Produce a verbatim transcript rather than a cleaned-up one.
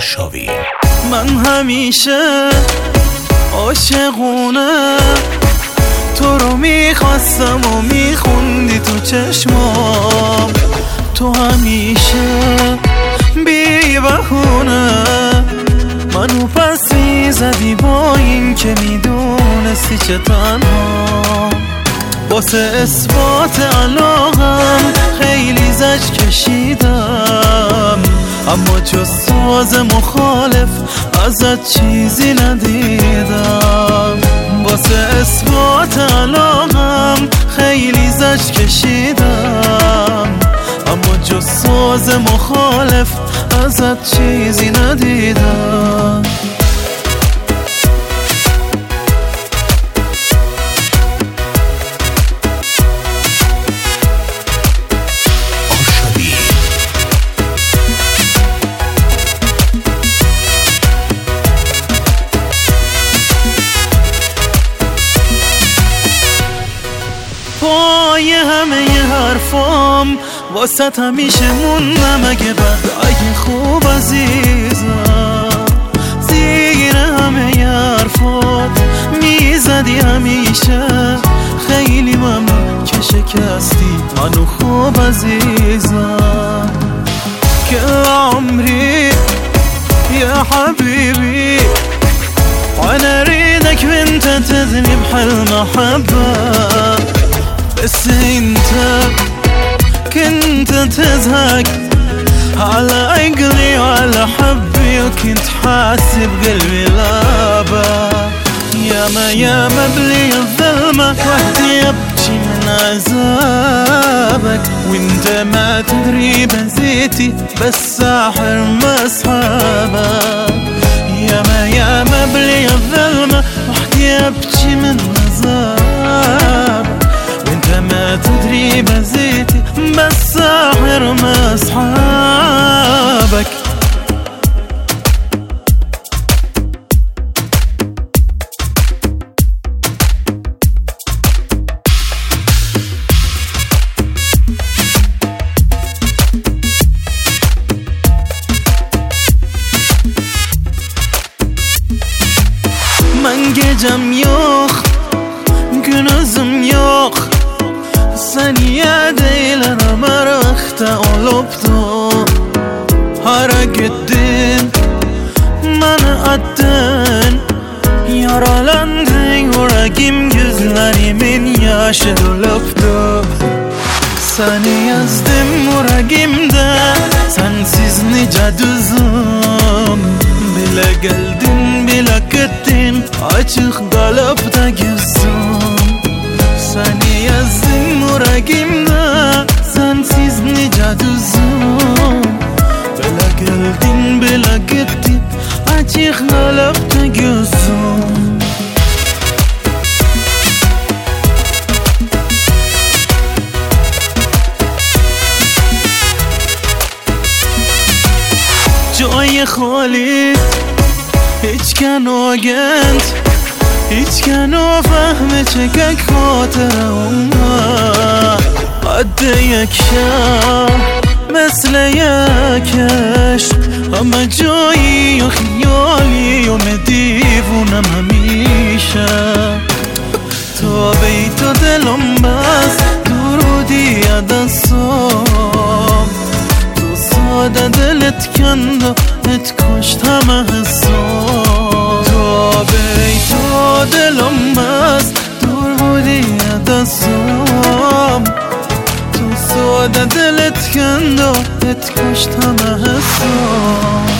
آرشاوی. من همیشه عاشقونه تو رو میخواستم و میخوندی تو چشمام، تو همیشه بی بهونه منو پس میزدی با این که میدونستی چه تنها. واسه اثبات علاقم خیلی زج کشیدم، اما جز ساز مخالف ازت چیزی ندیدم. واسه اثبات علاقم خیلی زج کشیدم، اما جز ساز مخالف ازت چیزی ندیدم. پای همه ی حرفام واسط همیشه موندم، اگه بد اگه خوب عزیزم. زیر همه ی حرفات میزدی همیشه، خیلی ممنون که شکستی منو خوب عزیزم. که عمري يا حبيبي وانا اريدك وانت تدري بهالمحبة، بس انت كنت تزهق على عقلي وعلى حبي، وكنت حاسب قلبي لابا. ياما ياما بلي الظلمة وحدي ابكي من عذابك، وانت ما تدري بزيتي بس ساحر مصحابك. ياما ياما بلي الظلمة وحدي ابكي من عذابك، وانت ما تدري بزيتي بس ساحر مصحابك. Ben gecem yok, günüzüm yok, saniye değil aramakta olupdu. Hara gittin, bana attın, yaralandın yüreğim, gözlerimin yaşı dolupdu. Seni yazdım yüreğimde, sensiz nice düzüm. Bile geldin bile gittin, açık kalıp da gözüm. Seni yazdım yüreğimde, sensiz nice düzüm. Bile geldin bile gittin, açık kalıp da gözüm. جای خالی هیچ کنو گند، هیچ کنو فهمه چکک خاطر اومد. قد یک شب مثل یک عشق، همه جایی و خیالی و دیوونم همیشه. تا بیت و دلم بس درودی دستم، تو ساده دلت کند و ات کشت همه حسام. تا بیت و دلم بس درودی دستم، تو ساده دلت کند و ات کشت همه حسام.